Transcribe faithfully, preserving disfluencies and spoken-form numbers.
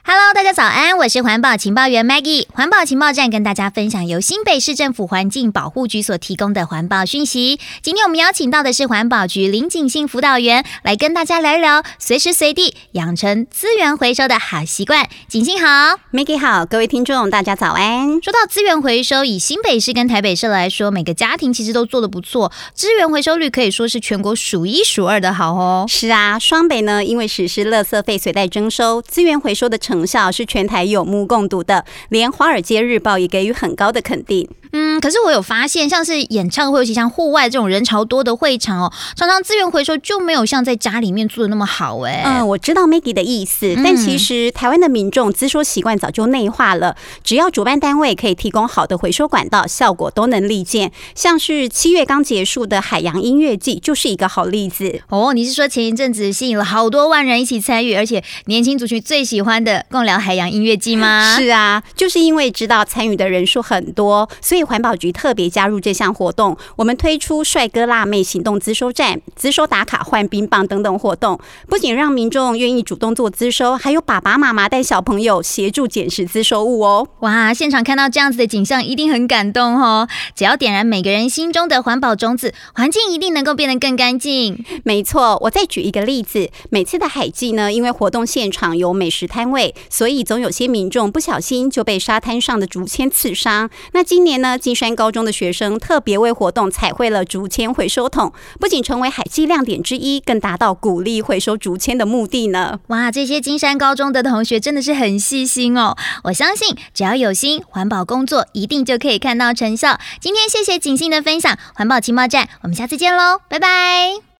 Hello， 大家早安，我是环保情报员 Maggie。环保情报站跟大家分享由新北市政府环境保护局所提供的环保讯息。今天我们邀请到的是环保局林景信辅导员，来跟大家聊一聊随时随地养成资源回收的好习惯。景信好 ，Maggie 好，各位听众大家早安。 说到资源回收，以新北市跟台北市来说，每个家庭其实都做得不错，资源回收率可以说是全国数一数二的好哦。 是啊，双北呢，因为实施垃圾费随袋征收，资源回收的成效是全台有目共睹的，连华尔街日报也给予很高的肯定。 嗯，可是我有发现，像是演唱会，尤其像户外这种人潮多的会场哦，常常资源回收就没有像在家里面做的那么好哎。 嗯，我知道 Maggie 的意思，但其实台湾的民众资收习惯早就内化了，只要主办单位可以提供好的回收管道，效果都能立见。像是七月刚结束的海洋音乐季就是一个好例子哦。你是说前一阵子吸引了好多万人一起参与，而且年轻族群最喜欢的共聊海洋音乐季吗？ 是啊，就是因为知道参与的人数很多，所以环保局特别加入这项活动。我们推出帅哥辣妹行动资收站、资收打卡换冰棒等等活动，不仅让民众愿意主动做资收，还有爸爸妈妈带小朋友协助捡拾资收物哦。 哇，现场看到这样子的景象，一定很感动哦。只要点燃每个人心中的环保种子，环境一定能够变得更干净。 没错，我再举一个例子，每次的海祭呢，因为活动现场有美食摊位，所以总有些民众不小心就被沙滩上的竹签刺伤。那今年呢，金山高中的学生特别为活动彩绘了竹签回收桶，不仅成为海祭亮点之一，更达到鼓励回收竹签的目的呢。 哇，这些金山高中的同学真的是很细心哦。我相信只要有心，环保工作一定就可以看到成效。今天谢谢景信的分享，环保情报站，我们下次见喽，拜拜。